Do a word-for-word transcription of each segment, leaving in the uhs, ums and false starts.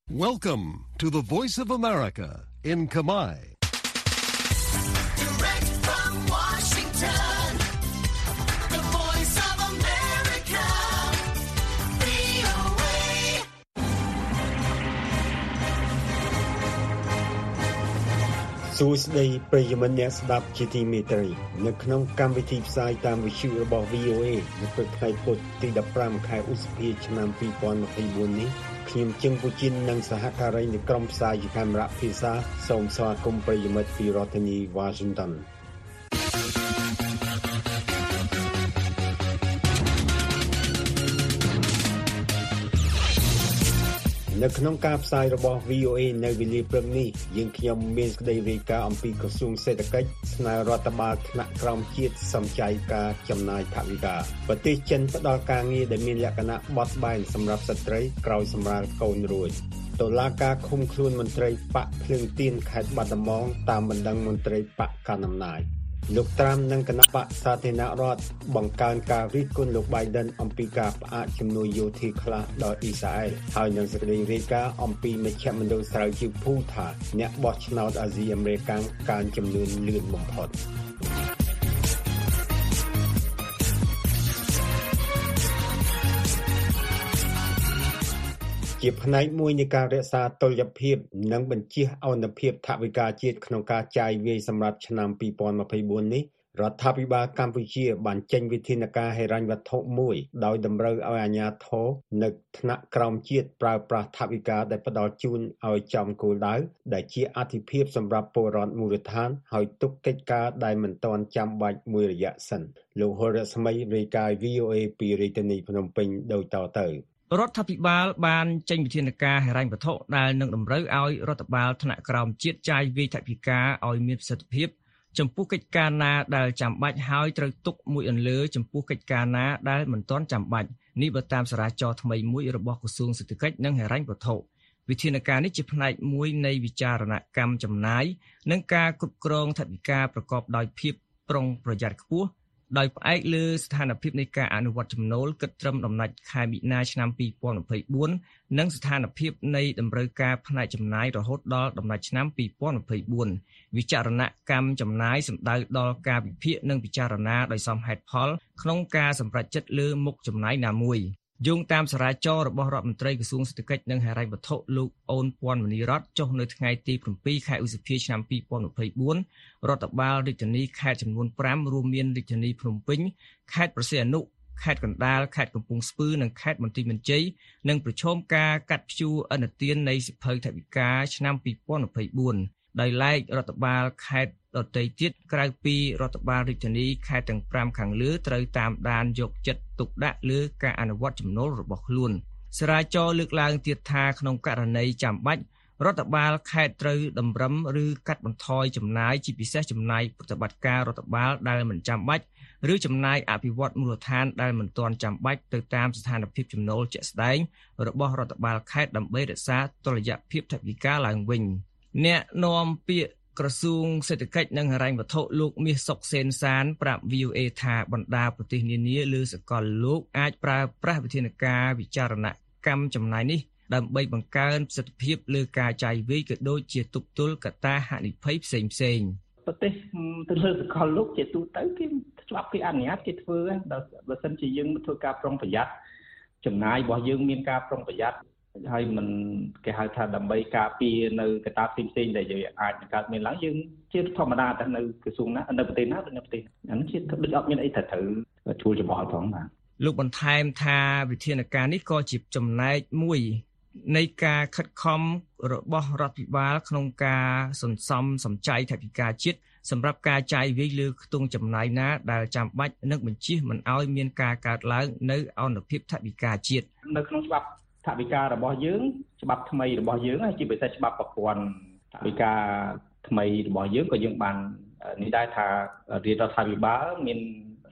Welcome to the Voice of America in Khmer. Direct from Washington, the Voice of America, វី អូ เอសួស្តីប្រិយមិត្តអ្នកស្ដាប់ជាទីមេត្រីនៅក្នុងកម្មវិធីផ្សាយតាមវិទ្យុរបស់ វី អូ เอ នៅព្រឹកថ្ងៃពុធទីដប់ប្រាំខែឧសភាឆ្នាំពីរពាន់ម្ភៃបួននេះខ្ញុំជឹងពូជីននិងសហការីនៃក្រុមផ្សាយជាកាមេរ៉ាភាសាសូមស្វាគមន៍ប្រិយមិត្តពីរដ្ឋធានី Washingtonនៅក្នុងការផ្សាយរបស់ វី អូ เอ នៅវេលាព្រឹកនេះយើងខ្ញុំមានសេចក្តីរាយការណ៍អំពីក្រសួងសេដ្ឋកិច្ចស្នើរដ្ឋបាលថ្នាក់ក្រោមជាតិសំចៃការចំណាយថវិកាប្រទេសចិនផ្ដល់ការងារដែលមានលក្ខណៈបត់បែនសម្រាប់ស្ត្រីក្រោយសម្រាលកូនរួចតុលាការឃុំខ្លួនមន្ត្រីបកភ្លើងទៀនខេត្តបាត់ដំបងតាមបណ្ដឹងមន្ត្រីបកកណ្ដាលអំណាចលោកត្រាំនិងគណៈបកសាធារណរដ្ឋបង្កើនការរិះគន់លោក Biden អំពីការផ្អាកជំនួយយោធាខ្លះដល់អ៊ីស្រាអែលហើយនឹងសេចក្តីរាយការណ៍អំពីមជ្ឈមណ្ឌលស្រាវជ្រាវភូថា អ្នកបោះឆ្នោតអាស៊ីអាមេរិកកើនចំនួនលឿនបំផុតជាផ្នែកមួយនៃការរក្សាតុល្យភាពនិងបញ្ជៀសអនុភាពថវិកាជាតិក្នុងការចាយវាយសម្រាប់ឆ្នាំពីរពាន់ម្ភៃបួននេះរដ្ឋាភិបាលកម្ពុជាបានចេញវិធានការហិរញ្ញវត្ថុមួយដោយតម្រូវឲ្យអាជ្ញាធរនៅថ្នាក់ក្រោមជាតិប្រើប្រាស់ថវិកាដែលផ្ដល់ជូនឲ្យចំគោលដៅដែលជាអាទិភាពសម្រាប់ពលរដ្ឋមូលដ្ឋានហើយទុកកិច្ចការដែលមិនទាន់ចាំបាច់មួយរយៈសិនលោកហុលរស្មីរាយការណ៍ វី អូ เอ ពីរាជធានីភ្នំពេញដូចតទៅរដ្ឋាភិបាលបានចេញវិធានការហិរញ្ញវត្ថុដែលនឹងតម្រូវឲ្យរដ្ឋបាលថ្នាក់ក្រោមជាតិចាយវាយថវិកាឲ្យមានប្រសិទ្ធភាពចំពោះកិច្ចការណាដែលចាំបាច់ហើយត្រូវទុកមួយអន្លើចំពោះកិច្ចការណាដែលមិនទាន់ចាំបាច់នេះបើតាមសារចរថ្មីមួយរបស់ក្រសួងសេដ្ឋកិច្ចនិងហិរញ្ញវត្ថុវិធានការនេះជាផ្នែកមួយនៃវិចារណកម្មចំណាយនិងការគ្រប់គ្រងថវិកាប្រកបដោយភាពប្រុងប្រយ័ត្នខ្ពស់ដោយផ្អែកលើស្ថានភាពនៃការអនុវត្តចំណូលគិតត្រឹមដំណាច់ខែមីនាឆ្នាំពីរពាន់ម្ភៃបួននិងស្ថានភាពនៃតម្រូវការផ្នែកចំណាយរហូតដល់ដំណាច់ឆ្នាំពីរពាន់ម្ភៃបួនវិចារណកម្មចំណាយសំដៅដល់ការវិភាគនិងពិចារណាដោយសមហេតុផលក្នុងការសម្រេចចិត្តលើមុខចំណាយណាមួយយោងតាមសារចររបស់រដ្ឋមន្ត្រីក្រសួងសេដ្ឋកិច្ចនិងហិរញ្ញវត្ថុលោកអូនពាន់មនីរតចុះនៅថ្ងៃទីប្រាំពីរខែឧសភាឆ្នាំពីរពាន់ម្ភៃបួនរដ្ឋបាលរាជធានីខេត្តចំនួនប្រាំរួមមានរាជធានីភ្នំពេញខេត្តព្រះសីហនុខេត្តកណ្ដាលខេត្តកំពង់ស្ពឺនិងខេត្តបន្ទាយមានជ័យនឹងប្រឈមការកាត់ព្យួរឥណទាននៃសិភៅថវិកាឆ្នាំពីរពាន់ម្ភៃបួនដោយឡែករដ្ឋបាលខេត្តដទៃទៀតក្រៅពីរដ្ឋបាលរាជធានីខេត្តទាំងប្រាំខាងលើត្រូវតាមដានយកចិត្តទុកដាក់លើការអនុវត្តចំណូលរបស់ខ្លួនសារាចរលើកឡើងទៀតថាក្នុងករណីចាំបាច់រដ្ឋបាលខេត្តត្រូវតម្រឹមឬកាត់បន្ថយចំណាយជាពិសេសចំណាយប្រតិបត្តិការរដ្ឋបាលដែលមិនចាំបាច់ឬចំណាយអភិវឌ្ឍមូលដ្ឋានដែលមិនទាន់ចាំបាច់ទៅតាមស្ថានភាពចំណូលជាក់ស្ដែងរបស់រដ្ឋបាលខេត្តដើម្បីរក្សាតុល្យភាពថវិកាឡើងវិញអ្នកនាំពាក្យក្រសួងសេដ្ឋកិច្ចនិងហិរញ្ញវត្ថុលោកមាសសុកសេនសានប្រាប់ វី អូ เอ ថាបណ្ដាប្រទេសនានាលើសកលលោកអាចប្រើប្រាស់វិធានការវិចារណកម្មចំណាយនេះដើម្បីបង្កើនប្រសិទ្ធភាពលើការចាយវាយក៏ដូចជាទប់ទល់កត្តាហានិភ័យផ្សេងផ្សេងប្រទេសទៅលើសកលលោកជាទូទៅគេច្បាប់គេអនុញ្ញាតគេធ្វើបើសិនជាយើងធ្វើការប្រុងប្រយ័ត្នចំណាយរបស់យើងមានការប្រុងប្រយ័ត្នហើយមិនគេហៅថាដើម្បីការពារនៅកត្តាផ្សេងផ្សេងដែលយើងអាចកើតមានឡើងយើងជាធម្មតាតែនៅក្រសួងណានៅប្រទេសណានៅប្រទេសអានេះជាដូចអត់មានអីត្រូវត្រូវជួលច្បល់ផងបាទលោកបន្ថែមថាវិធានការនេះក៏ជាចំណែកមួយនៃការខិតខំរបស់រដ្ឋាភិបាលក្នុងការសន្សំសំចៃថវិកាជាតិសម្រាប់ការចាយវាយលើខ្ទង់ចំណាយណាដែលចាំបាច់និងបញ្ជៀសមិនឲ្យមានការកើតឡើងនៅអនុភាពថវិកាជាតិនៅក្នុងច្បាប់ថវិការបស់យើងច្បាប់ថ្មីរបស់យើងជាពិសេសច្បាប់ប្រព័ន្ធថវិកាថ្មីរបស់យើងក៏យើងបាននេះដែរថារាជរដ្ឋាភិបាលមាន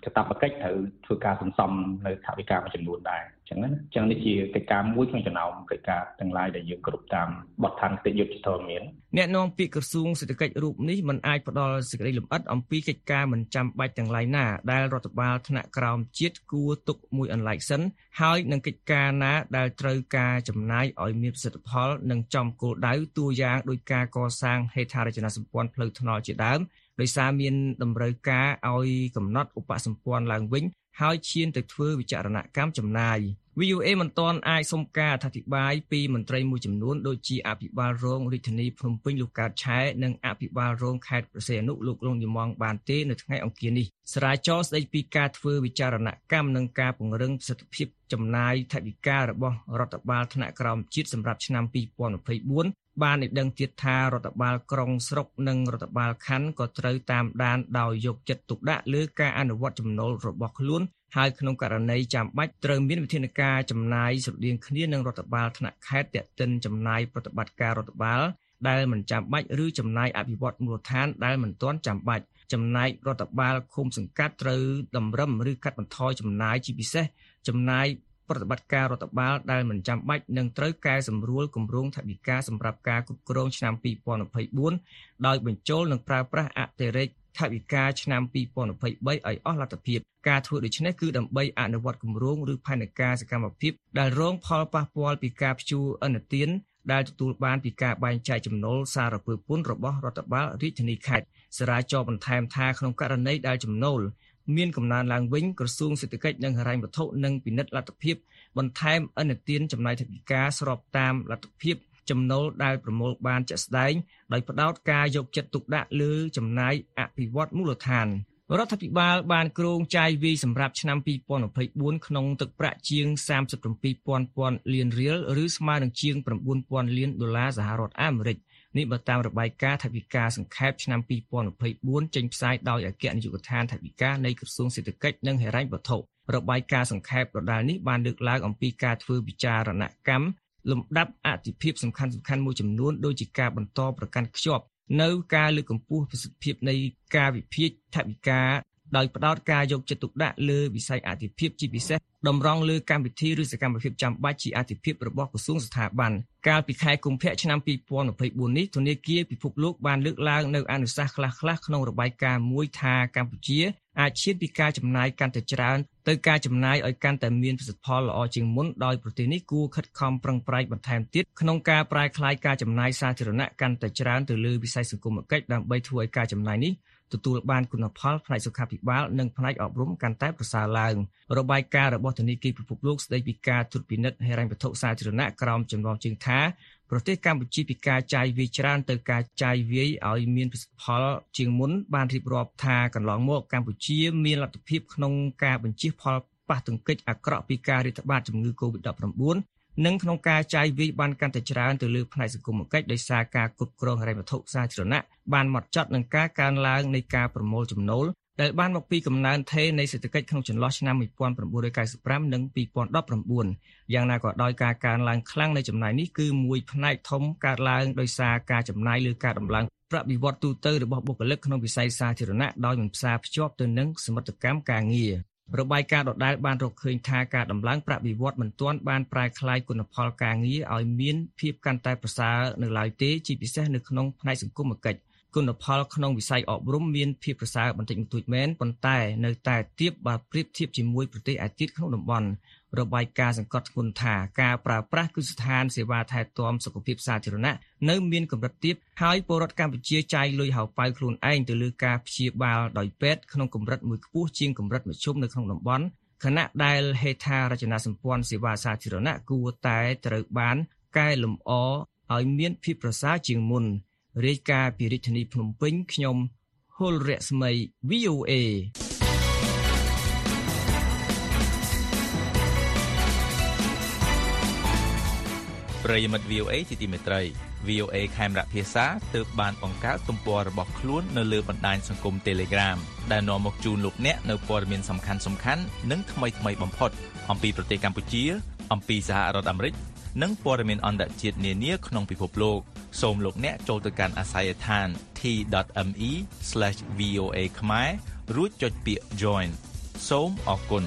កាតព្វកិច្ចត្រូវធ្វើការសន្សំនៅថវិកាមួយចំនួនដែរអញ្ចឹងណាអញ្ចឹងនេះជាកិច្ចការមួយក្នុងចំណោមកិច្ចការទាំងឡាយដែលយើងគ្រប់តាមបទដ្ឋានគតិយុត្តិធម៌មានអ្នកនាំពាក្យក្រសួងសេដ្ឋកិច្ចរូបនេះមិនអាចផ្ដល់សេចក្តីលម្អិតអំពីកិច្ចការមិនចាំបាច់ទាំងឡាយណាដែលរដ្ឋបាលថ្នាក់ក្រោមជាតិគួរទុកមួយអន្លែងសិនហើយនឹងកិច្ចការណាដែលត្រូវការចំណាយឲ្យមានប្រសិទ្ធផលនិងចំគោលដៅតួយ៉ាងដោយការកសាងហេដ្ឋារចនាសម្ព័ន្ធផ្លូវថ្នល់ជាដើមដោយសារមានតម្រូវការឲ្យកំណត់ឧបសម្ព័ន្ធឡើងវិញហើយឈានទៅធ្វើវិចារណកម្មចំណាយ វី អូ เอ មិនទាន់អាចសុំការអធិប្បាយពីមន្ត្រីមួយចំនួនដូចជាអភិបាលរងរាជធានីភ្នំពេញលោកកើតឆែនិងអភិបាលរងខេត្តព្រះសីហនុលោករងយមងបានទេនៅថ្ងៃអង្គារនេះស្រាវជ្រាវស្ដីពីការធ្វើវិចារណកម្មនិងការពង្រឹងប្រសិទ្ធភាពចំណាយថវិការបស់រដ្ឋបាលថ្នាក់ក្រោមជាតិសម្រាប់ឆ្នាំពីរពាន់ម្ភៃបួនបានឲ្យដឹងទៀតថារដ្ឋបាលក្រុងស្រុកនិងរដ្ឋបាលខណ្ឌក៏ត្រូវតាមដានដោយយកចិត្តទុកដាក់លើការអនុវត្តចំណូលរបស់ខ្លួនហើយក្នុងករណីចាំបាច់ត្រូវមានវិធានការចំណាយស្រដៀងគ្នានឹងរដ្ឋបាលថ្នាក់ខេត្តទាក់ទិនចំណាយប្រតិបត្តិការរដ្ឋបាលដែលមិនចាំបាច់ឬចំណាយអភិវឌ្ឍមូលដ្ឋានដែលមិនទាន់ចាំបាច់ចំណែករដ្ឋបាលឃុំសង្កាត់ត្រូវតម្រឹមឬកាត់បន្ថយចំណាយជាពិសេសចំណាយប្រតិបត្តិការរដ្ឋបាលដែលមិនចាំបាច់នឹងត្រូវកែសម្រួលគម្រោងថវិកាសម្រាប់ការគ្រប់គ្រងឆ្នាំពីរពាន់ម្ភៃបួនដោយបញ្ចូលនិងប្រើប្រាស់អតិរេកថវិកាឆ្នាំពីរពាន់ម្ភៃបីឲ្យអស់លទ្ធភាពការធ្វើដូច្នេះគឺដើម្បីអនុវត្តគម្រោងឬផែនការសកម្មភាពដែលរងផលប៉ះពាល់ពីការព្យួរឥណទានដែលទទួលបានពីការបែងចែកចំណូលសារពើពន្ធរបស់រដ្ឋបាលរាជធានីខេត្តសារាចរបន្ថែមថាក្នុងករណីដែលចំណូលមានកំណើនឡើងវិញក្រសួងសេដ្ឋកិច្ចនិងហិរញ្ញវត្ថុនឹងពិនិត្យលទ្ធភាពបន្ថែមឥណទានចំណាយថវិកាស្របតាមលទ្ធភាពចំណូលដែលប្រមូលបានជាក់ស្ដែងដោយផ្ដោតការយកចិត្តទុកដាក់លើចំណាយអភិវឌ្ឍមូលដ្ឋានរដ្ឋាភិបាលបានគ្រោងចាយវាយសម្រាប់ឆ្នាំពីរពាន់ម្ភៃបួនក្នុងទឹកប្រាក់ជាងសាមសិបប្រាំពីរពាន់លានរៀលឬស្មើនឹងជាង៩ពាន់លានដុល្លារសហរដ្ឋអាមេរិកនេះបើតាមរបាយការណ៍ថវិកាសង្ខេបឆ្នាំពីរពាន់ម្ភៃបួនចេញផ្សាយដោយអគ្គនាយកដ្ឋានថវិកានៃក្រសួងសេដ្ឋកិច្ចនិងហិរញ្ញវត្ថុរបាយការណ៍សង្ខេបដដែលនេះបានលើកឡើងអំពីការធ្វើវិចារណកម្មលំដាប់អតិភិបសំខាន់សំខាន់មួយចំនួនដូចជាការបន្តប្រកាន់ខ្ជាប់នៅការលើកកម្ពស់ប្រសិទ្ធភាពនៃការវិភាគថវិកាដោយផ្ដោតការយកចិត្តទុកដាក់លើវិស័យអតិភិបជាពិសេសតម្រង់លើកម្មវិធីឬសកម្មភាពចាំបាច់ជាអតិភិបរបស់ក្រសួងស្ថាប័នកាលពីខែកុម្ភៈឆ្នាំពីរពាន់ម្ភៃបួននេះធនាគារពិភពលោកបានលើកឡើងនៅអនុសាសន៍ខ្លះៗក្នុងរបាយការណ៍មួយថាកម្ពុជាអាចឈានពីការចំណាយកាន់តែច្រើនទៅការចំណាយឲ្យកាន់តែមានប្រសិទ្ធផលល្អជាងមុនដោយប្រទេសនេះគួរខិតខំប្រឹងប្រែងបន្ថែមទៀតក្នុងការប្រែក្លាយការចំណាយសាធារណៈកាន់តែច្រើនទៅលើវិស័យសង្គមគិច្ចដើម្បីធ្វើឲ្យការចំណាយនេះទទួលបានគុណផលផ្នែកសុខាភិបាលនិងផ្នែកអប់រំកាន់តែប្រសើរឡើងរបាយការណ៍របស់ធនាគារពិភពលោកស្ដីពីការត្រួតពិនិត្យហិរញ្ញវត្ថុសាធារណៈក្រោមចំណងជើងថាប្រទេសកម្ពុជាពីការចាយវាយច្រើនទៅការចាយវាយឲ្យមានប្រសិទ្ធផលជាងមុនបានរៀបរាប់ថាកន្លងមកកម្ពុជាមានលទ្ធភាពក្នុងការបញ្ជៀសផលប៉ះទង្គិចអាក្រក់ពីការរាតត្បាតជំងឺ កូវីដ ដប់ប្រាំបួន និងក្នុងការចាយវាយបានកាន់តែច្រើនទៅលើផ្នែកសង្គមគិច្ចដោយសារការគ្រប់គ្រងហិរញ្ញវត្ថុសាធារណៈបានម៉ត់ចត់នឹងការកើនឡើងនៃការប្រមូលចំណូលដែលបានមកពីកំណើនថេរនៃសេដ្ឋកិច្ចក្នុងចន្លោះឆ្នាំmột nghìn chín trăm chín mươi lămនិងពីរពាន់ដប់ប្រាំបួនយ៉ាងណាក៏ដោយការកើនឡើងខ្លាំងនៃចំណាយនេះគឺមួយផ្នែកធំកើតឡើងដោយសារការចំណាយលើការដំឡើងប្រាក់បៀវត្សទូទៅរបស់បុគ្គលិកក្នុងវិស័យសាធារណៈដោយមិនផ្សារភ្ជាប់ទៅនឹងសមិទ្ធកម្មការងាររបាយការណ៍ដដែលបានរកឃើញថាការដំឡើងប្រាក់បៀវត្សមិនទាន់បានប្រែក្លាយគុណផលការងារឲ្យមានភាពកាន់តែប្រសើរនៅឡើយទេជាពិសេសនៅក្នុងផ្នែកសង្គមគិច្ចគុណផលក្នុងវិស័យអប់រំមានភាពប្រសើរបន្តិចបន្តួចមែនប៉ុន្តែនៅតែទាបបើប្រៀបធៀបជាមួយប្រទេសឯទៀតក្នុងតំបន់របាយការណ៍សង្កត់ធ្ងន់ថាការប្រើប្រាស់គ្រឹះស្ថានសេវាថែទាំសុខភាពសាធារណៈនៅមានកម្រិតទាបហើយពលរដ្ឋកម្ពុជាចាយលុយហៅប៉ៅខ្លួនឯងទៅលើការព្យាបាលដោយពេទ្យក្នុងកម្រិតមួយខ្ពស់ជាងកម្រិតមធ្យមនៅក្នុងតំបន់ខណៈដែលហេដ្ឋារចនាសម្ព័ន្ធសេវាសាធារណៈគួរតែត្រូវបានកែលម្អឲ្យមានភាពប្រសើរជាងមុនរាយការណ៍ពីរាជធានីភ្នំពេញខ្ញុំហុលរស្មី វី អូ เอប្រិយមិត្ត វី អូ เอ ជាទីមេត្រី វី អូ เอ ខេមរៈភាសាទើបបានបង្កើតទំព័ររបស់ខ្លួននៅលើបណ្ដាញសង្គម Telegram ដែលនាំមកជូនលោកអ្នកនៅព័ត៌មានសំខាន់ៗនិងថ្មីៗបំផុតអំពីប្រទេសកម្ពុជាអំពីសហរដ្ឋអាមេរិកនិងព័ត៌មានអន្តរជាតិនានាក្នុងពិភពលោកសូមលោកអ្នកចូលទៅកាន់អាស័យដ្ឋាន t.me/voa ខ្មែររួចចុចពាក្យ join សូមអរគុណ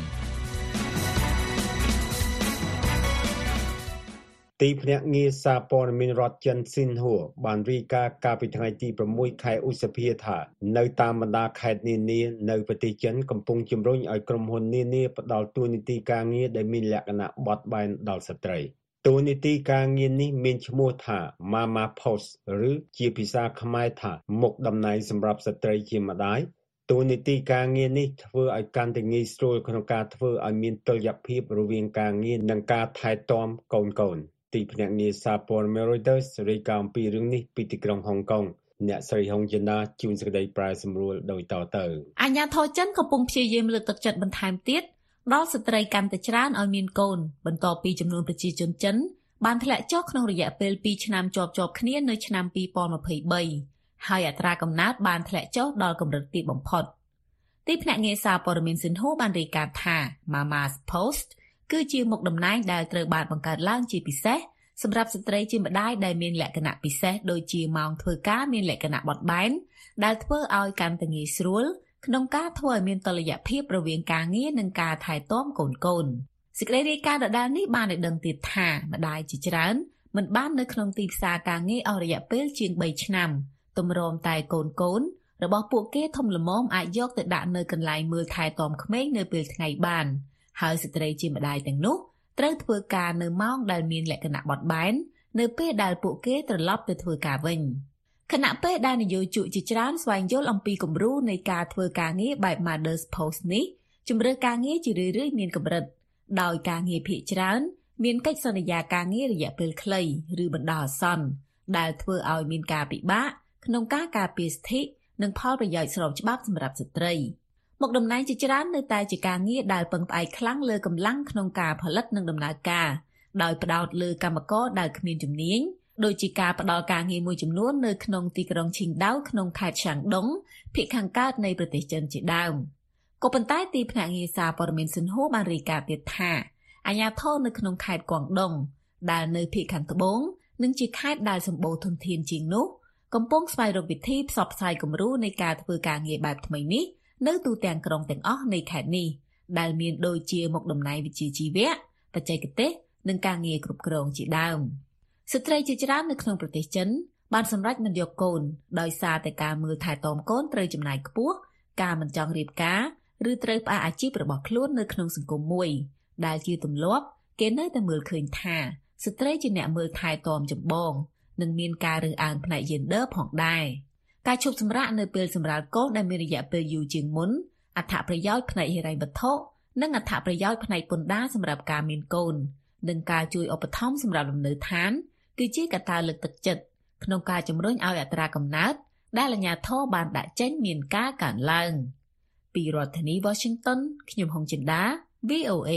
ទីភ្នាក់ងារសារព័ត៌មានរដ្ឋចិនស៊ីនហួរបានរាយការណ៍កាលពីថ្ងៃទីប្រាំមួយខែឧសភាថានៅតាមបណ្ដាខេត្តនានានៅប្រទេសចិនកំពុងជំរុញឲ្យក្រុមហ៊ុននានាផ្ដល់តួនាទីការងារដែលមានលក្ខណៈបត់បែនដល់ស្ត្រីតួនាទីការងារនេះមានឈ្មោះថា Mama Post ឬជាភាសាខ្មែរថាមុខតំណែងសម្រាប់ស្ត្រីជាម្ដាយតួនាទីការងារនេះធ្វើឲ្យកាន់តែងាយស្រួលក្នុងការធ្វើឲ្យមានតុល្យភាពរវាងការងារនិងការថែទាំកូនកូនទីភ្នាក់ងារសារព័ត៌មាន Reuters រាយការណ៍អំពីរឿងនេះពីទីក្រុងហុងកុងអ្នកស្រីហុងចិនណាជួនសេចក្តីប្រែសម្រួលដោយតទៅអាជ្ញាធរចិនកំពុងព្យាយាមលើកទឹកចិត្តបន្ថែមទៀតដល់ស្ត្រីកាន់តែច្រើនឲ្យមានកូនបន្ទាប់ពីចំនួនប្រជាជនចិនបានធ្លាក់ចុះក្នុងរយៈពេលពីរឆ្នាំជាប់ៗគ្នានៅឆ្នាំពីរពាន់ម្ភៃបីហើយអត្រាកំណើតបានធ្លាក់ចុះដល់កម្រិតទាបបំផុតទីភ្នាក់ងារសារព័ត៌មានស៊ីនហូបានរាយការណ៍ថា Mama's Post គឺជាមុខតំណែងដែលត្រូវបានបង្កើតឡើងជាពិសេសសម្រាប់ស្ត្រីជាម្ដាយដែលមានលក្ខណៈពិសេសដូចជាម៉ោងធ្វើការមានលក្ខណៈបត់បែនដែលធ្វើឲ្យកាន់តែងាយស្រួលក្នុងការធ្វើឲ្យមានតុល្យភាពរវាងការងារនិងការថែទាំកូនកូនសេចក្តីរាយការណ៍ដដែលនេះបានឲ្យដឹងទៀតថាម្ដាយជាច្រើនមិនបាននៅក្នុងទីផ្សារការងារអស់រយៈពេលជាងបីឆ្នាំទម្រាំតែកូនកូនរបស់ពួកគេធំល្មមអាចយកទៅដាក់នៅកន្លែងមើលថែទាំក្មេងនៅពេលថ្ងៃបានហើយស្ត្រីជាម្ដាយទាំងនោះត្រូវធ្វើការនៅម៉ោងដែលមានលក្ខណៈបត់បែននៅពេលដែលពួកគេត្រឡប់ទៅធ្វើការវិញខណៈពេលដែលនយោជកជាច្រើនស្វែងយល់អំពីគំរូនៃការធ្វើការងារបែប Mother's Post នេះជម្រើសការងារជារឿយៗមានកម្រិតដោយការងារភាគច្រើនមានកិច្ចសន្យាការងាររយៈពេលខ្លីឬបណ្ដោះអាសន្នដែលធ្វើឲ្យមានការពិបាកក្នុងការការពារសិទ្ធិនិងផលប្រយោជន៍ស្របច្បាប់សម្រាប់ស្ត្រីមុខតំណែងជាច្រើននៅតែជាការងារដែលពឹងផ្អែកខ្លាំងលើកម្លាំងក្នុងការផលិតនិងដំណើរការដោយផ្ដោតលើកម្មករដែលគ្មានជំនាញដូចជាការផ្ដល់ការងារមួយចំនួននៅក្នុងទីក្រុងឈីងដាវក្នុងខេត្តឆាងដុងភាគខាងកើតនៃប្រទេសចិនជាដើមក៏ប៉ុន្តែទីភ្នាក់ងារសារព័ត៌មានស៊ីនហូបានរាយការណ៍ទៀតថាអាជ្ញាធរនៅក្នុងខេត្តគួងដុងដែលនៅភាគខាងត្បូងនិងជាខេត្តដែលសម្បូរធនធានជាងនោះកំពុងស្វែងរកវិធីផ្សព្វផ្សាយគំរូនៃការធ្វើការងារបែបថ្មីនេះនៅទូទាំងក្រុងទាំងអស់នៃខេត្តនេះដែលមានដូចជាមុខតំណែងវិជ្ជាជីវៈបច្ចេកទេសនិងការងារគ្រប់គ្រងជាដើមស្ត្រីជាច្រើននៅក្នុងប្រទេសចិនបានសម្រេចមិនយកកូនដោយសារតែការមើលថែទាំកូនត្រូវចំណាយខ្ពស់ការមិនចង់រៀបការឬត្រូវផ្អាកអាជីពរបស់ខ្លួននៅក្នុងសង្គមមួយដែលជាទម្លាប់គេនៅតែមើលឃើញថាស្ត្រីជាអ្នកមើលថែទាំចម្បងនិងមានការរើសអើងផ្នែក gender ផងដែរការឈប់សម្រាកនៅពេលសម្រាលកូនដែលមានរយៈពេលយូរជាងមុនអត្ថប្រយោជន៍ផ្នែកហិរញ្ញវត្ថុនិងអត្ថប្រយោជន៍ផ្នែកពន្ធដារសម្រាប់ការមានកូននិងការជួយឧបត្ថម្ភសម្រាប់លំនៅឋានគឺជាកត្តាលើកទឹកចិត្តក្នុងការជំរុញឲ្យអត្រាកំណើតដែលអាជ្ញាធរបានដាក់ចេញមានការកើនឡើងពីរដ្ឋធានី Washington ខ្ញុំហុងចិន្តា វី អូ เอ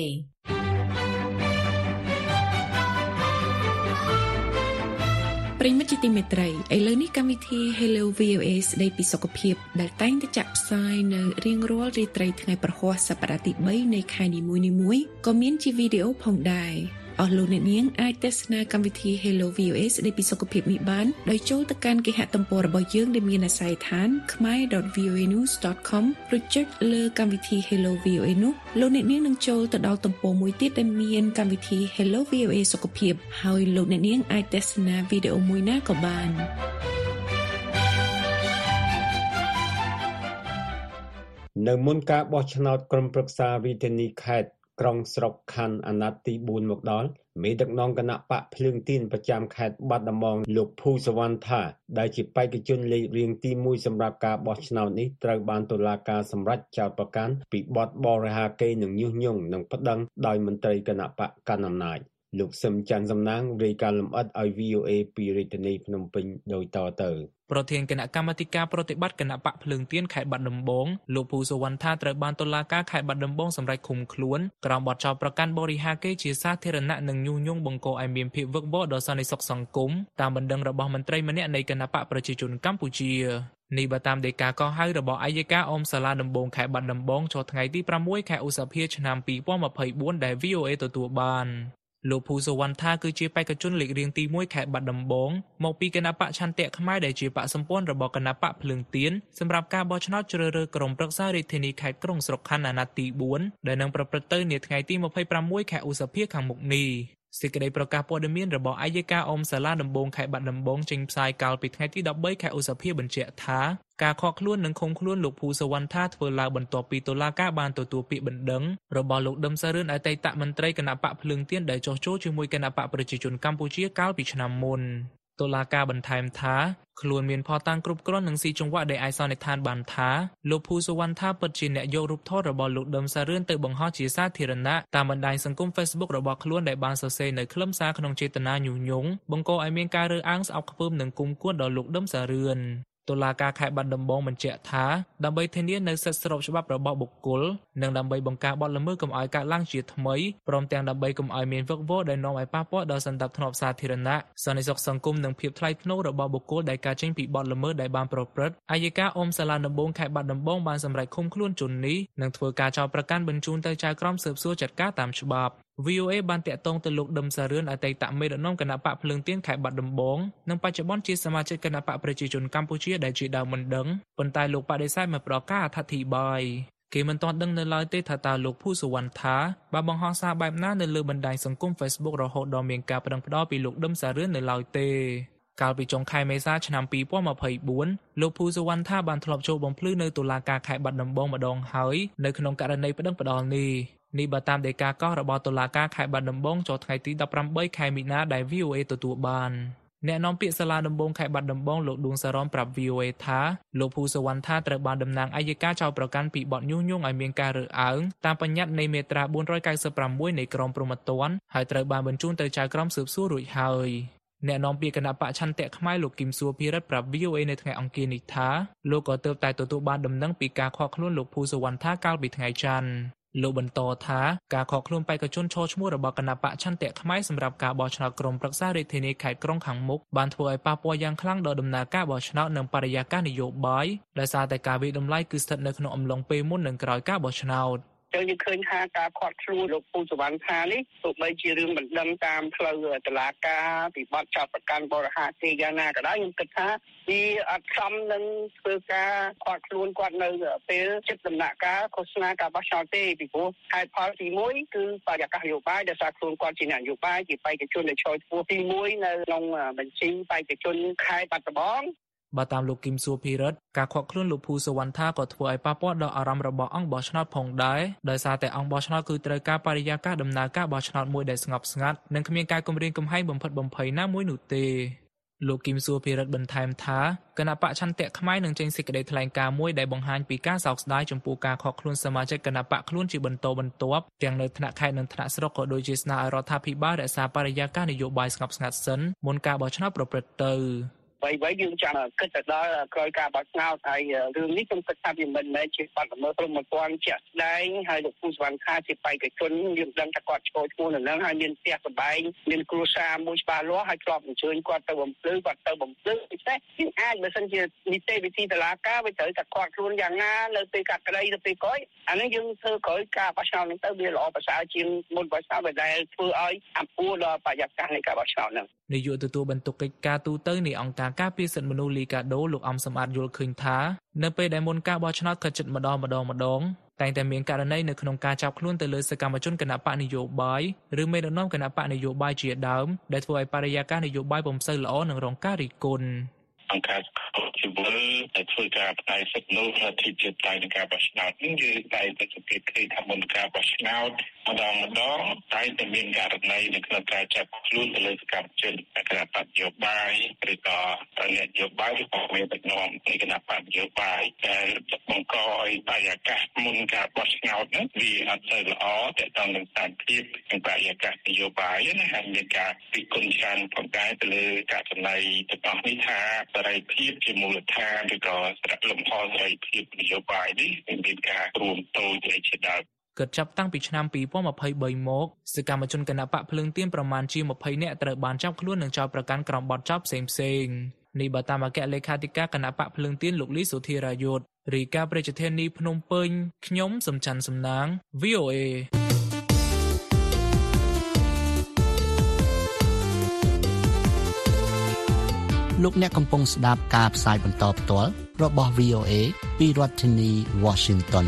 ប្រិយមិត្តជាទីមេត្រីឥឡូវនេះកម្មវិធី Hello វី អូ เอ ស្ដីពីសុខភាពដែលតែងតែចាក់ផ្សាយនៅរៀងរាល់រាត្រីថ្ងៃប្រហ័សសប្តាហ៍ទីបីនៃខែនីមួយៗក៏មានជាវីដេអូផងដែរអស់លោកអ្នកនាងអាចទស្សនាកម្មវិធី Hello វី អូ เอ ស្ដីពីសុខភាពនេះបានដោយចូលទៅកាន់គេហទំព័ររបស់យើងដែលមានអាស័យដ្ឋាន khmer dot v o a news dot com ឬចុចលើកម្មវិធី Hello វី អូ เอ នោះលោកអ្នកនាងនឹងចូលទៅដល់ទំព័រមួយទៀតដែលមានកម្មវិធី Hello វី អូ เอ សុខភាពហើយលោកអ្នកនាងអាចទស្សនាវីដេអូមួយណាក៏បាននៅមុនការបោះឆ្នោតក្រុមប្រឹក្សារាជធានីខេត្តក្រុងស្រុកខណ្ឌអាណត្តិទីបួនមកដល់មេដឹកនាំគណៈបកភ្លើងទៀនប្រចាំខេត្តបាត់ដំបងលោកភូសវណ្ណថាដែលជាបេក្ខជនលេខរៀងទីមួយសម្រាប់ការបោះឆ្នោតនេះត្រូវបានតុលាការសម្រេចចោទប្រកាន់ពីបទបរិហាកេរ្តិ៍និងញុះញង់និងប្តឹងដោយមន្ត្រីគណៈបកកណ្ដាលអំណាចលោកសឹមច័ន្ទសំណាងរាយការណ៍លម្អិតឲ្យ វី អូ เอ ពីរាជធានីភ្នំពេញដោយតទៅប្រធានគណៈកម្មាធិការប្រតិបត្តិគណៈបកភ្លើងទៀនខេត្តបាត់ដំបងលោកភូសវណ្ណថាត្រូវបានតុលាការខេត្តបាត់ដំបងសម្រេចឃុំខ្លួនក្រោមបទចោទប្រកាន់បរិហាកេរ្តិ៍ជាសាធារណៈនិងញុះញង់បង្កឲ្យមានភាពវឹកវរដល់សន្តិសុខសង្គមតាមបណ្ដឹងរបស់មន្ត្រីម្នាក់នៃគណៈបកប្រជាជនកម្ពុជានេះបើតាមដីកាកោះហៅរបស់អัยការអមសាលាដំបងខេត្តបាត់ដំបងចុះថ្ងៃទីប្រាំមួយខែឧសភាឆ្នាំពីរពាន់ម្ភៃបួនដែល វី អូ เอ ទទួលបានលោកភូសវណ្ណថាគឺជាបេក្ខជនលេខរៀងទីមួយខេត្តបាត់ដំបងមកពីគណៈបកឆន្ទៈខ្មែរដែលជាបកសម្ព័ន្ធរបស់គណៈបកភ្លើងទៀនសម្រាប់ការបោះឆ្នោតជ្រើសរើសក្រុមប្រឹក្សារាជធានីខេត្តក្រុងស្រុកខណ្ឌអាណត្តិទីបួនដែលនឹងប្រព្រឹត្តទៅនាថ្ងៃទីម្ភៃប្រាំមួយខែឧសភាខាងមុខនេះសេចក្តីប្រកាសព័ត៌មានរបស់អัยការអមសាលាដំបងខេត្តបាត់ដំបងចេញផ្សាយកាលពីថ្ងៃទីដប់បីខែឧសភាបញ្ជាក់ថាការខកខ្លួននិងឃុំខ្លួនលោកភូសវណ្ណថាធ្វើឡើងបន្ទាប់ពីតុលាការបានទទួលពាក្យបណ្ដឹងរបស់លោកដឹមសារឿនអតីតមន្ត្រីគណៈបកភ្លើងទៀនដែលចោះចូលជាមួយគណៈបកប្រជាជនកម្ពុជាកាលពីឆ្នាំមុនតុលាការបន្ថែមថាខ្លួនមានភស្តុតាងគ្រប់គ្រាន់និងស៊ីចង្វាក់ដែលអាចសន្និដ្ឋានបានថាលោកភូសវណ្ណថាពិតជាអ្នកយករូបថតរបស់លោកដឹមសារឿនទៅបង្ហោះជាសាធារណៈតាមបណ្ដាញសង្គម Facebook របស់ខ្លួនដែលបានសរសេរនៅខ្លឹមសារក្នុងចេតនាញុះញង់បង្កឲ្យមានការរើសអើងស្អប់ខ្ពើមនិងគុំគួនដល់លោកដឹមសារឿនតុលាការខេត្តបាត់ដំបងបញ្ជាក់ថាដើម្បីធានានូវសិទ្ធិស្របច្បាប់របស់បុគ្គលនិងដើម្បីបង្ការបទល្មើសកុំឲ្យកើតឡើងជាថ្មីព្រមទាំងដើម្បីកុំឲ្យមានវឹកវរដែលនាំឲ្យប៉ះពាល់ដល់សន្តិភាពសាធារណៈសន្តិសុខសង្គមនិងភាពថ្លៃថ្នូររបស់បុគ្គលដែលកើតចេញពីបទល្មើសដែលបានប្រព្រឹត្តអัยការអមសាលាដំបងខេត្តបាត់ដំបងបានសម្រេចឃុំខ្លួនជននេះនិងធ្វើការចោទប្រកាន់បញ្ជូនទៅចៅក្រមស៊ើបសួរចាត់ការតាមច្បាប់ វី អូ អេ បានតាក់ទងទៅលោកដឹមសារឿនអតីតមេដឹកនាំគណៈបកភ្លើងទៀនខេត្តបាត់ដំបងនិងបច្ចុប្បន្នជាសមាជិកគណៈបកប្រជាជនកម្ពុជាដែលជាដើមមិនដឹងប៉ុន្តែលោកបដិសេធមិនប្រកាសអត្ថាធិប្បាយគេមិនទាន់ដឹងនៅឡើយទេថាតើលោកភូសវណ្ណថាបានបង្ហោះសារបែបណានៅលើបណ្ដាញសង្គម Facebook រហូតដល់មានការប្តឹងផ្តល់ពីលោកដឹមសារឿននៅឡើយទេកាលពីចុងខែមេសាឆ្នាំពីរពាន់ម្ភៃបួនលោកភូសវណ្ណថាបានធ្លាប់ចូលបំភ្លឺនៅតុលាការខេត្តបាត់ដំបងម្ដងហើយនៅក្នុងករណីប្តឹងផ្តល់នេះនេះបើតាមដីកាកោះរបស់តុលាការខេត្តបាត់ដំបងចុះថ្ងៃទីដប់ប្រាំបីខែមីនាដែល វី អូ អេ ទទួលបានអ្នកនាំពាក្យសាលាដំបងខេត្តបាត់ដំបងលោកឌួងសារ៉មប្រាប់ វី អូ អេ ថាលោកភូសវណ្ណថាត្រូវបានតំណាងអัยការចោទប្រកាន់ពីបទញុះញង់ឲ្យមានការរើសអើងតាមបញ្ញត្តិនៃមាត្រាបួនរយកៅសិបប្រាំមួយនៃក្រមព្រហ្មទណ្ឌហើយត្រូវបានបញ្ជូនទៅចៅក្រមស៊ើបសួររួចហើយអ្នកនាំពាក្យគណៈបកឆន្ទៈខ្មែរលោកគឹមសួរភិរិទ្ធប្រាប់ វី អូ អេ នៅថ្ងៃអង្គារនេះថាលោកក៏ទើបតែទទួលបានដំណឹងពីការខកខ្លួនលោកភូសវណ្ណថាកាលពីថ្ងៃច័ន្ទលោកបន្តថាការខកខ្លួនបេក្ខជនឈរឈ្មោះរបស់គណៈបកឆន្ទៈខ្មែរសម្រាប់ការបោះឆ្នោតក្រុមប្រឹក្សារាជធានីខេត្តក្រុងខាងមុខបានធ្វើឲ្យប៉ះពាល់យ៉ាងខ្លាំងដល់ដំណើរការបោះឆ្នោតនិងបរិយាកាសនយោបាយដោយសារតែការវិតម្លៃគឺស្ថិតនៅក្នុងអំឡុងពេលមុននិងក្រោយការបោះឆ្នោតយើងឃើញថាការខាត់ខ្លួនលោកពូសវណ្ណថានេះទោះបីជារឿងបណ្ដឹងតាមផ្លូវតុលាការពីបទចោទប្រកាន់បរិហាទេយ៉ាងណាក៏ដោយខ្ញុំគិតថាវាអត់សមនឹងធ្វើការខាត់ខ្លួនគាត់នៅពេលជិតដំណាក់កាលឃោសនាការបោះឆ្នោតទេពីព្រោះហេតុផលទីមួយគឺបរិយាកាសនយោបាយដែលសារខ្លួនគាត់ជាអ្នកនយោបាយជាបេក្ខជនដែលចូលឈ្មោះទីមួយនៅក្នុងបញ្ជីបេក្ខជនខេត្តបាត់ដំបងបើតាមលោកគឹមសួរភិរិទ្ធការខកខ្លួនលោកភូសវណ្ណថាក៏ធ្វើឲ្យប៉ះពាល់ដល់អារម្មណ៍របស់អង្គបោះឆ្នោតផងដែរដោយសារតែអង្គបោះឆ្នោតគឺត្រូវការបរិយាកាសដំណើរការបោះឆ្នោតមួយដែលស្ងប់ស្ងាត់និងគ្មានការគំរាមកំហែងបំផិតបំភ័យណាមួយនោះទេលោកគឹមសួរភិរិទ្ធបន្ថែមថាគណៈបកឆន្ទៈខ្មែរនឹងចេញសេចក្តីថ្លែងការណ៍មួយដែលបង្ហាញពីការសោកស្ដាយចំពោះការខកខ្លួនសមាជិកគណៈបកខ្លួនជាបន្តបន្ទាប់ទាំងនៅថ្នាក់ខេត្តនិងថ្នាក់ស្រុកក៏ដូចជាស្នើឲ្យរដ្ឋាភិបាលរក្សាបរិយាកាសនយោបាយស្ងប់ស្ងាត់សិនមុនការបោះឆ្នោតប្រព្រឹត្តទៅអ្វីៗយើងចាំគិតទៅដល់ក្រោយការបោះឆ្នោតហើយរឿងនេះខ្ញុំគិតថាវាមិនមែនជាបទល្មើសព្រហ្មទណ្ឌជាក់ស្ដែងហើយលោកពូសវណ្ណថាជាបេក្ខជនយើងដឹងថាគាត់ចូលឈ្មោះនៅនឹងហើយមានផ្ទះសម្បែងមានគ្រួសារមួយច្បាស់លាស់ហើយធ្លាប់អញ្ជើញគាត់ទៅបំភ្លឺគាត់ទៅបំភ្លឺពិសេសយើងអាចបើសិនជានីតិវិធីតុលាការវាត្រូវតែគាត់ខ្លួនយ៉ាងណានៅពេលកាត់ក្តីទៅពេលក្រោយអានេះយើងធ្វើក្រោយការបោះឆ្នោតហ្នឹងទៅវាល្អប្រសើរជាងមុនបោះឆ្នោតដែលធ្វើឲ្យអំពួរដល់បរិយាកាសនៃការបោះឆ្នោតហ្នឹងនាយកទទួលបន្ទុកកិច្ចការទូតទៅនៃអង្គការការពារសិទ្ធិមនុស្សលីកាដូលោកអំសំអាតយល់ឃើញថានៅពេលដែលមុនការបោះឆ្នោតខិតជិតម្ដងម្ដងម្ដងតែងតែមានករណីនៅក្នុងការចាប់ខ្លួនទៅលើសកម្មជនគណបកនយោបាយឬមេដឹកនាំគណបកនយោបាយជាដើមដែលធ្វើឲ្យបរិយាកាសនយោបាយពុំសូវល្អនិងរងការរិះគន់អង្គការជីវិតដែលធ្វើការផ្នែកសិទ្ធិមនុស្សและទីជាតិតែក្នុងការបោះឆ្នោតនេះយើងតែតែសង្កេតឃើញថាមុនការបោះឆ្នោតម្ដងម្ដងតែតែមានករណីនៅក្នុងការចាប់ខ្លួនទៅលើសកម្មជនគណបកនយោបាយឬក៏អ្នកនយោបាយឬក៏មេដឹកនាំនៃគណបកនយោបាយដែលបង្កឲ្យបរិយាកាសមុនការបោះឆ្នោតនោះវាអត់សូវល្អតែតាមនឹងតាមភាពក្នុងបរិយាកាសនយោបាយណាហើយមានការពិគុណច្រើនផងដែរទៅលើការចំណាយទាំងអស់នេះថាសេរីភាពជាមូលដ្ឋានឬក៏ស្រៈលំហសេរីភាពនយោបាយនេះមានការរួមតូចជាដើមគិតចាប់តាំងពីឆ្នាំពីរពាន់ម្ភៃបីមកសកម្មជនគណបកភ្លើងទៀនប្រមាណជាម្ភៃនាក់ត្រូវបានចាប់ខ្លួននិងចោទប្រកាន់ក្រោមបទចោទផ្សេងផ្សេងនេះបើតាមអគ្គលេខាធិការគណបកភ្លើងទៀនលោកលីសុធារាយុទ្ធរាយការណ៍ប្រជាធានីភ្នំពេញខ្ញុំសំច័ន្ទសំណាង វី អូ អេលោកអ្នកកំពុងស្ដាប់ការផ្សាយបន្តផ្ទាល់របស់ វី អូ เอ ពីរដ្ឋធានី Washington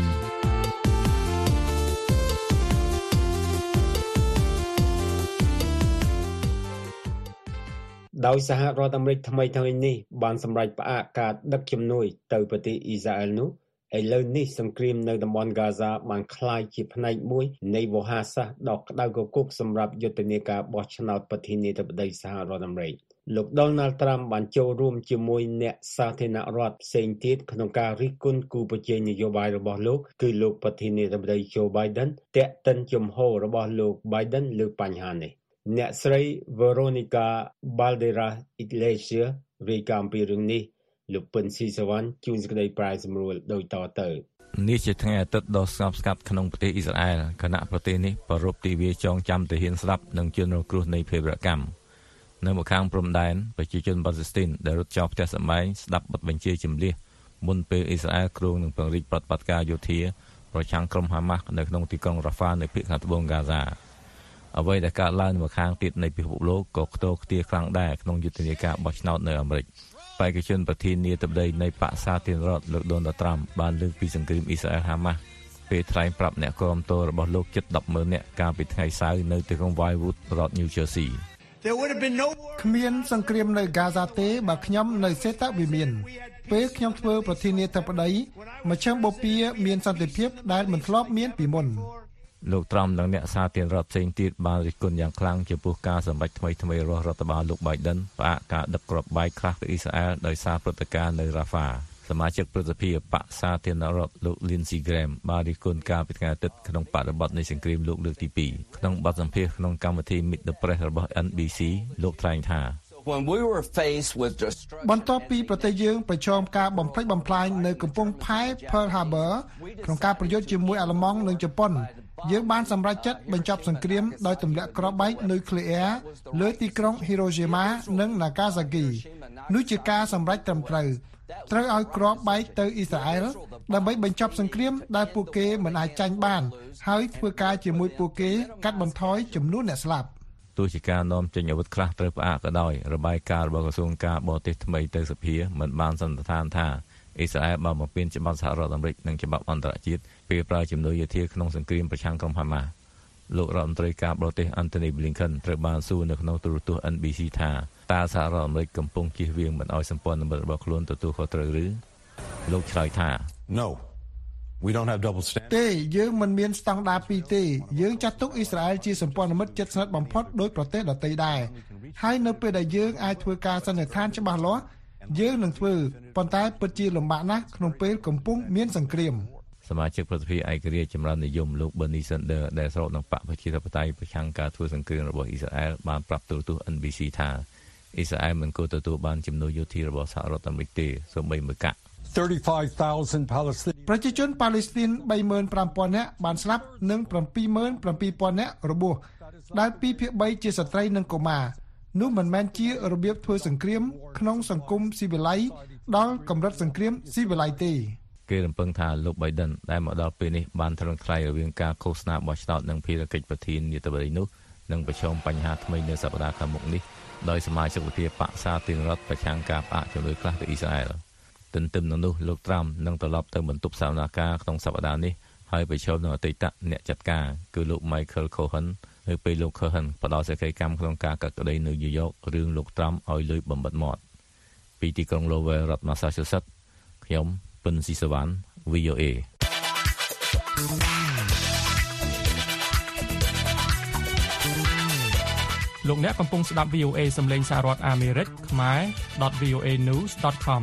ដោយសហរដ្ឋអាមេរិកថ្មីថ្មីនេះបានសម្រេចផ្អាកការដឹកជំនួយទៅប្រទេសអ៊ីស្រាអែលនោះឥឡូវនេះសង្គ្រាមនៅតំបន់ហ្គាហ្សាបានក្លាយជាផ្នែកមួយនៃវោហារសាស្ត្រដ៏ក្តៅគគុកសម្រាប់យុទ្ធនាការបោះឆ្នោតប្រធានាធិបតីសហរដ្ឋអាមេរិកលោក Donald Trump បានចូលរួមជាមួយអ្នកសាធារណរដ្ឋផ្សេងទៀតក្នុងការរិះគន់គូប្រជែងនយោបាយរបស់លោកគឺលោកប្រធានាធិបតី Joe Biden ទាក់ទិនជំហររបស់លោក Biden លើបញ្ហានេះអ្នកស្រី Veronica Balderas Iglesias រាយការណ៍ពីរឿងនេះលោកពិនស៊ីសវណ្ណជួនសេចក្តីប្រាយសម្រួលដូចតទៅនេះជាថ្ងៃអាទិត្យដ៏ស្ងប់ស្ងាត់ក្នុងប្រទេសអ៊ីស្រាអែលគណៈប្រទេសនេះប្រារព្ធទិវាចងចាំទាហានស្លាប់និងជនរងគ្រោះនៃភេរវកម្មនៅម្ខាងព្រំដែនប្រជាជនប៉ាឡេស្ទីនដែលរត់ចោលផ្ទះសម្បែងស្ដាប់បទបញ្ជាជំនះមុនពេលអ៊ីស្រាអែលគ្រោងនឹងពង្រីកប្រតិបត្តិការយោធាប្រឆាំងក្រុមហាម៉ាស់នៅក្នុងទីក្រុងរ៉ាហ្វានៅភាគខាងត្បូងហ្គាហ្សាអ្វីដែលកើតឡើងនៅម្ខាងទៀតនៃពិភពលោកក៏ខ្ទរខ្ទារខ្លាំងដែរក្នុងយុទ្ធនាការបោះឆ្នោតនៅអាមេរិកបេក្ខជនប្រធានាធិបតីនៃបក្សសាធារណរដ្ឋលោក Donald Trump បានលើកពីសង្គ្រាមអ៊ីស្រាអែលហាម៉ាស់ពេលថ្លែងប្រាប់អ្នកគាំទ្ររបស់លោកជិត ដប់ម៉ឺន នាក់កាលពីថ្ងៃសៅរ៍នៅទីក្រុង Wildwood រដ្ឋ New Jersey គ្មានសង្គ្រាមនៅហ្គាហ្សាទេបើខ្ញុំនៅសេតវិមានពេលខ្ញុំធ្វើប្រធានាធិបតីមជ្ឈមបូព៌ាមានសន្តិភាពដែលមិនធ្លាប់មានពីមុនលោក Trump និងអ្នកសាធារណរដ្ឋផ្សេងទៀតបានរិះគន់យ៉ាងខ្លាំងចំពោះការសម្រេចថ្មីថ្មីរបស់រដ្ឋបាលលោក Biden ផ្អាកការដឹកគ្រាប់បែកខ្លះទៅអ៊ីស្រាអែលដោយសារព្រឹត្តិការណ៍នៅ Rafah សមាជិកព្រឹទ្ធសភាបក្សសាធារណរដ្ឋលោក Lindsey Graham បានរិះគន់ការពីថ្ងៃអាទិត្យក្នុងបរិបទនៃសង្គ្រាមលោកលើកទីពីរក្នុងបទសម្ភាសន៍ក្នុងកម្មវិធី Meet the Press របស់ N B C លោកថ្លែងថា When we were faced with just បន្ទាប់ពីប្រទេសយើងប្រឈមការបំផ្លិចបំផ្លាញនៅកំពង់ផែ Pearl Harbor ក្នុងការប្រយុទ្ធជាមួយអាល្លឺម៉ង់និងជប៉ុនយើងបានសម្រេចចិត្តបញ្ចប់សង្គ្រាមដោយទម្លាក់គ្រាប់បែកនុយក្លេអ៊ែរលើទីក្រុង Hiroshima និង Nagasaki នោះជាការសម្រេចត្រឹមត្រូវត្រូវឲ្យគ្រាប់បែកទៅអ៊ីស្រាអែលដើម្បីបញ្ចប់សង្គ្រាមដែលពួកគេមិនអាចចាញ់បានហើយធ្វើការជាមួយពួកគេកាត់បន្ថយចំនួនអ្នកស្លាប់ទោះជាការនាំចេញអាវុធខ្លះត្រូវផ្អាកក៏ដោយរបាយការណ៍របស់ក្រសួងការបរទេសថ្មីទៅសភាមិនបានសន្និដ្ឋានថាអ៊ីស្រាអែលបានបំពានច្បាប់សហរដ្ឋអាមេរិកនិងច្បាប់អន្តរជាតិពេលប្រើជំនួយយោធាក្នុងសង្គ្រាមប្រឆាំងក្រុមហាម៉ាស់លោករដ្ឋមន្ត្រីការបរទេស Antony Blinken ត្រូវបានសួរនៅក្នុងទូរទស្សន៍ N B C ថាតើសហរដ្ឋអាមេរិកកំពុងជៀសវាងមិនឲ្យសម្ព័ន្ធមិត្តរបស់ខ្លួនទទួលខុសត្រូវឬលោកឆ្លើយថា No we don't have double standards ទេយើងមិនមានស្តង់ដារពីរទេយើងចាត់ទុកអ៊ីស្រាអែលជាសម្ព័ន្ធមិត្តជិតស្និទ្ធបំផុតដោយប្រទេសដទៃដែរហើយនៅពេលដែលយើងអាចធ្វើការសន្និដ្ឋានច្បាស់លាស់យើងនឹងធ្វើប៉ុន្តែពិតជាលំបាកណាស់ក្នុងពេលកំពុងមានសង្គ្រាមសមាជិកប្រតិភិឯករាជ្យចម្រើននិយមលោក Bernie Sanders ដែលស្របនឹងបកប្រជាធិបតេយ្យប្រឆាំងការធ្វើសង្គ្រាមរបស់អ៊ីស្រាអែលបានប្រាប់ទូរទស្សន៍ N B C ថាអ៊ីស្រាអែលមិនគួរទទួលបានជំនួយយោធារបស់សហរដ្ឋអាមេរិកទេសូម្បីមួយកាក់ thirty-five thousand Palestinians ប្រជាជនប៉ាឡេស្ទីន three thousand five hundred នាក់បានស្លាប់និង seven thousand seven hundred នាក់របួសដែលtwoភាគthreeជាស្ត្រីនិងកុមារនោះមិនមែនជារបៀបធ្វើសង្គ្រាមក្នុងសង្គមស៊ីវិល័យដល់កម្រិតសង្គ្រាមស៊ីវិល័យទេគេរំពឹងថាលោក Biden ដែលមកដល់ពេលនេះបានថ្លឹងថ្លែងរវាងការឃោសនាបោះឆ្នោតនិងភារកិច្ចប្រធានាធិបតីនោះនឹងប្រឈមបញ្ហាថ្មីនៅសប្តាហ៍ខាងមុខនេះដោយសមាជិកសភាបក្សសាធារណរដ្ឋប្រឆាំងការផ្អាកជំនួយខ្លះទៅអ៊ីស្រាអែលទន្ទឹមនឹងនោះលោក Trump នឹងត្រឡប់ទៅបន្ទប់សវនកម្មក្នុងសប្តាហ៍នេះហើយប្រឈមនឹងអតីតអ្នកចាត់ការគឺលោក Michael Cohen នៅពេលលោក Cohen ផ្ដល់សេចក្តីកម្មក្នុងការកាត់ក្តីនៅ New York រឿងលោក Trump ឲ្យលុយបំបិតមាត់ពីទីក្រុង Lowell រដ្ឋ Massachusetts ខ្ញុំពិនស៊ីសវណ្ណ V O A លោកអ្នកកំពុងស្ដាប់ V O A សំឡេងសាររដ្ឋអាមេរិកខ្មែរ .v o a news dot com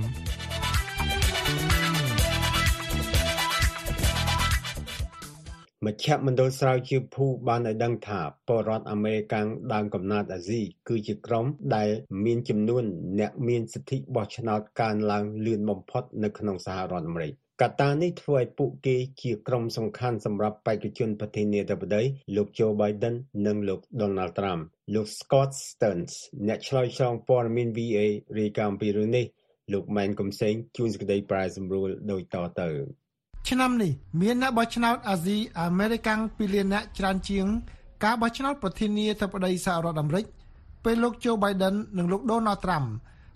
មជ្ឈមណ្ឌលស្រាវជ្រាវភូបានឲ្យដឹងថាពលរដ្ឋអាមេរិកដើមកំណើតអាស៊ីគឺជាក្រុមដែលមានចំនួនអ្នកមានសិទ្ធិបោះឆ្នោតកើនឡើងលឿនបំផុតនៅក្នុងសហរដ្ឋអាមេរិកកត្តានេះធ្វើឲ្យពួកគេជាក្រុមសំខាន់សម្រាប់បេក្ខជនប្រធានាធិបតីលោក Joe Biden និងលោក Donald Trump លោក Scott Stearns អ្នកឆ្លើយឆ្លងព័ត៌មាន V O A រាយការណ៍ពីរឿងនេះលោកម៉ែនកំសែងជួនសេចក្តីប្រាយសម្រួលដូចតទៅឆ្នាំនេះមានអ្នកបោះឆ្នោតអាស៊ីអាមេរិកពីលានអ្នកច្រើនជាងការបោះឆ្នោតប្រធានាធិបតីសហរដ្ឋអាមេរិកពេលលោក Joe Biden និងលោក Donald Trump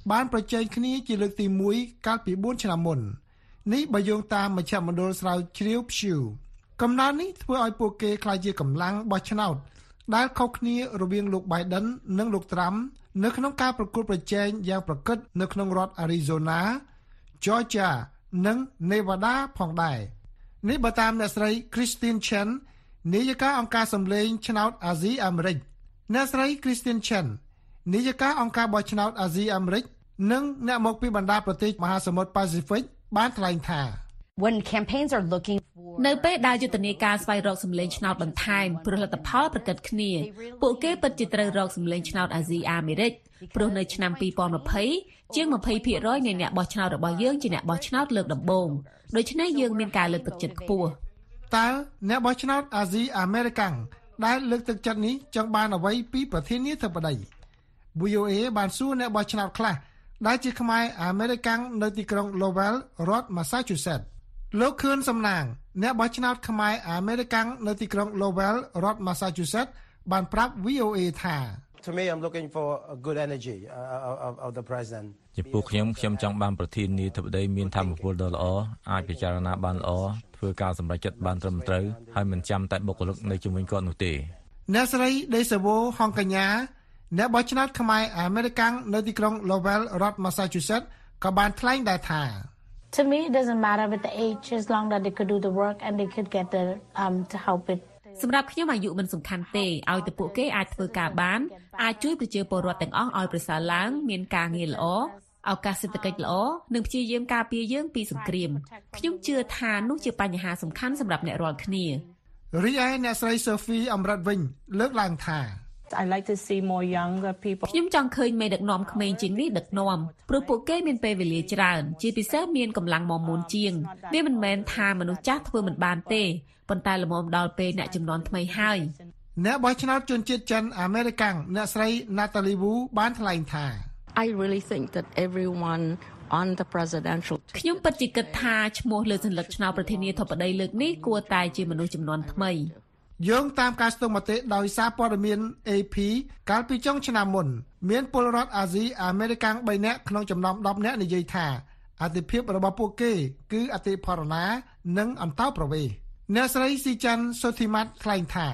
បានប្រជែងគ្នាជាលើកទីមួយកាលពីបួនឆ្នាំមុននេះបើយោងតាមមជ្ឈមណ្ឌលស្រាវជ្រាវ Pew កំណត់នេះធ្វើឲ្យពួកគេក្លាយជាកម្លាំងបោះឆ្នោតដែលខុសគ្នារវាងលោក Biden និងលោក Trump នៅក្នុងការប្រកួតប្រជែងយ៉ាងប្រកិតនៅក្នុងរដ្ឋ Arizona, Georgia និង Nevada ផងដែរនេះបើតាមអ្នកស្រី Christine Chen នាយិកាអង្គការសម្លេងឆ្នោតអាស៊ីអាមេរិកអ្នកស្រី Christine Chen នាយិកាអង្គការបោះឆ្នោតអាស៊ីអាមេរិកនិងអ្នកមកពីបណ្ដាប្រទេសមហាសមុទ្រ Pacific បានថ្លែងថា When campaigns are looking for នៅពេលដែលយុទ្ធនាការស្វែងរកសម្លេងឆ្នោតបន្ថែមព្រោះលទ្ធផលប្រកបគ្នាពួកគេពិតជាត្រូវរកសម្លេងឆ្នោតអាស៊ីអាមេរិកព្រោះនៅឆ្នាំពីរពាន់ម្ភៃជាង ยี่สิบភាគរយ នៃអ្នកបោះឆ្នោតរបស់យើងជាអ្នកបោះឆ្នោតលើកដំបូងដូច្នេះយើងមានការលើកទឹកចិត្តខ្ពស់តើអ្នកបោះឆ្នោតអាស៊ីអាមេរិកាំងដែលលើកទឹកចិត្តនេះចង់បានអ្វីពីប្រធានាធិបតី V O A បានសួរអ្នកបោះឆ្នោតខ្លះដែលជាខ្មែរអាមេរិកាំងនៅទីក្រុង Lowell រដ្ឋ Massachusetts លោកខឿនសំណាងអ្នកបោះឆ្នោតខ្មែរអាមេរិកាំងនៅទីក្រុង Lowell រដ្ឋ Massachusetts បានប្រាប់ V O A ថា To me I'm looking for a good energy uh, of, of the president ចំពោះខ្ញុំខ្ញុំចង់បានប្រធានាធិបតីមានធម៌ពលដ៏ល្អអាចពិចារណាបានល្អធ្វើការសម្រេចចិត្តបានត្រឹមត្រូវហើយមិនចាំតែបុគ្គលិកនៅជំនាញគាត់នោះទេអ្នកស្រីដេសាវូហងកញ្ញាអ្នកបោះឆ្នោតខ្មែរអាមេរិកាំងនៅទីក្រុង Lowell រដ្ឋ Massachusetts ក៏បានថ្លែងដែរថា To me it doesn't matter with the age as long that they could do the work and they could get the um to help it សម្រាប់ខ្ញុំអាយុមិនសំខាន់ទេឲ្យតែពួកគេអាចធ្វើការបានអាចជួយប្រជាពលរដ្ឋទាំងអស់ឲ្យប្រសើរឡើងមានការងារល្អឱកាសសេដ្ឋកិច្ចល្អនិងព្យាយាមការពារយើងពីសង្គ្រាមខ្ញុំជឿថានោះជាបញ្ហាសំខាន់សម្រាប់អ្នករាល់គ្នារីឯអ្នកស្រី Sophie អមរិតវិញលើកឡើងថា I like to see more younger people ខ្ញុំចង់ឃើញមេដឹកនាំក្មេងជាងនេះដឹកនាំព្រោះពួកគេមានពេលវេលាច្រើនជាពិសេសមានកម្លាំងមាំមួនជាងវាមិនមែនថាមនុស្សចាស់ធ្វើមិនបានទេប៉ុន្តែល្មមដល់ពេលអ្នកចំនួនថ្មីហើយអ្នកបោះឆ្នោតជនជាតិចិនអាមេរិកាំងអ្នកស្រី Natalie Wu បានថ្លែងថា I really think that everyone on the presidential ខ្ញុំពិតជាគិតថាឈ្មោះលើសញ្ញាឆ្នោតប្រធានាធិបតីលើកនេះគួរតែជាមនុស្សចំនួនថ្មីយោងតាមការស្ទង់មតិដោយសារព័ត៌មាន A P កាលពីចុងឆ្នាំមុនមានពលរដ្ឋអាស៊ីអាមេរិកាំង 3 នាក់ក្នុងចំណោម ដប់ នាក់និយាយថាអតិភិបរបស់ពួកគេគឺអតិផរណានិងអន្តោប្រវេសន៍អ្នកស្រីស៊ីចាន់សូធីម៉ាត់ថ្លែងថា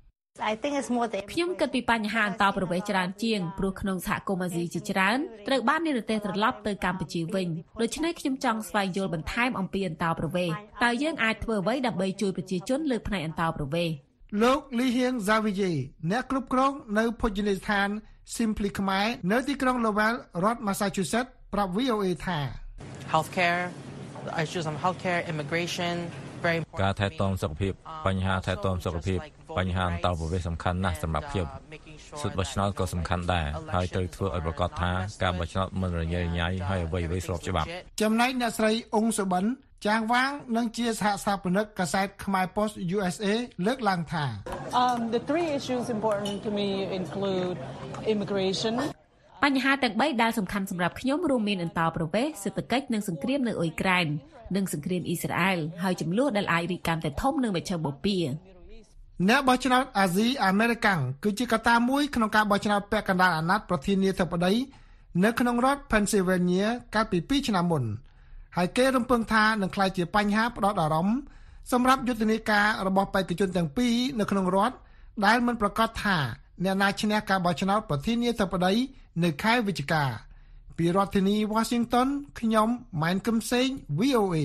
I think it's more the ខ្ញុំគិតពីបញ្ហាអន្តោប្រវេសន៍ច្រើនជាងព្រោះក្នុងសហគមន៍អាស៊ីជាច្រើនត្រូវបាននិរទេសត្រឡប់ទៅកម្ពុជាវិញដូច្នេះខ្ញុំចង់ស្វែងយល់បន្ថែមអំពីអន្តោប្រវេសន៍តើយើងអាចធ្វើអ្វីដើម្បីជួយប្រជាជនលើផ្នែកអន្តោប្រវេសន៍លោកលីហៀងហ្សាវីយេអ្នកគ្រប់គ្រងនៅភោជនីយដ្ឋាន Simply ខ្មែរនៅទីក្រុង Lowell រដ្ឋ Massachusetts ប្រាប់ V O A ថា Healthcare issues on healthcare immigration ការថែទាំសុខភាពបញ្ហាថែទាំសុខភាពបញ្ហាអន្តោប្រវេសន៍សំខាន់ណាស់សម្រាប់ខ្ញុំសិទ្ធិបោះឆ្នោតក៏សំខាន់ដែរហើយត្រូវធ្វើឲ្យប្រកាសថាការបោះឆ្នោតមិនរញ៉េរញ៉ៃហើយអ្វីៗស្របច្បាប់ចំណែកអ្នកស្រីអ៊ុងសុបិនចាងវាងនិងជាសហស្ថាបនិកកាសែតខ្មែរ Post U S A លើកឡើងថា Um the three issues important to me include immigration បញ្ហាទាំងបីដែលសំខាន់សម្រាប់ខ្ញុំរួមមានអន្តោប្រវេសន៍សេដ្ឋកិច្ចនិងសង្គ្រាមនៅអ៊ុយក្រែននិងសង្គ្រាមអ៊ីស្រាអែលហើយចំនួនដែលអាចរីកកាន់តែធំនៅមជ្ឈមបូព៌ាអ្នកបោះឆ្នោតអាស៊ីអាមេរិកាំងគឺជាកត្តាមួយក្នុងការបោះឆ្នោតពាក់កណ្ដាលអាណត្តិប្រធានាធិបតីនៅក្នុងរដ្ឋ Pennsylvania កាលពីពីរឆ្នាំមុនហើយគេរំពឹងថានឹងក្លាយជាបញ្ហាផ្ដោតអារម្មណ៍សម្រាប់យុទ្ធនាការរបស់បេក្ខជនទាំងពីរនៅក្នុងរដ្ឋដែលមិនប្រកាសថាអ្នកណាឈ្នះការបោះឆ្នោតប្រធានាធិបតីនៅខែវិច្ឆិកាពីរដ្ឋធានី Washington ខ្ញុំម៉ែន កឹមសេង V O A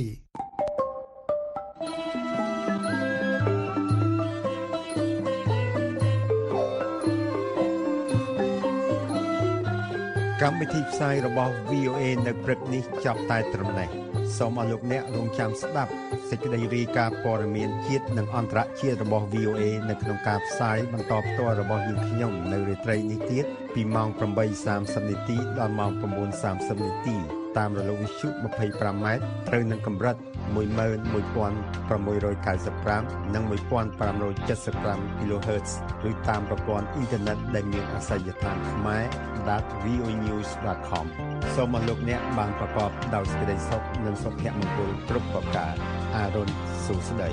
កម្មវិធីផ្សាយរបស់ V O A នៅព្រឹកនេះចប់តែត្រឹមនេះសូមអរលោកអ្នករងចាំស្ដាប់សេចក្តីរាយការណ៍ព័ត៌មានជាតិនិងអន្តរជាតិរបស់ V O A នៅក្នុងការផ្សាយបន្តផ្ទាល់របស់យើងខ្ញុំនៅរាត្រីនេះទៀតពីម៉ោង ប្រាំបីសាមសិប នាទីដល់ម៉ោង 9:សាមសិប នាទីតាមរលកវិទ្យុ ยี่สิบห้า ម៉ែត្រត្រូវនឹងកម្រិត một nghìn một trăm sáu mươi lăm និង một nghìn năm trăm bảy mươi lăm គីឡូហឺតซ์ ឬតាមប្រព័ន្ធអ៊ីនធឺណិតដែលមានអាសយដ្ឋាន ខ្មែរ ដត V O A news dot com សូមអរលោកអ្នកបានប្រកបដោយសេចក្តីសុខនិងសុភមង្គលគ្រប់ប្រការអារុនសុស្ដី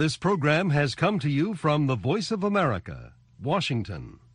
This program has come to you from the Voice of America, Washington.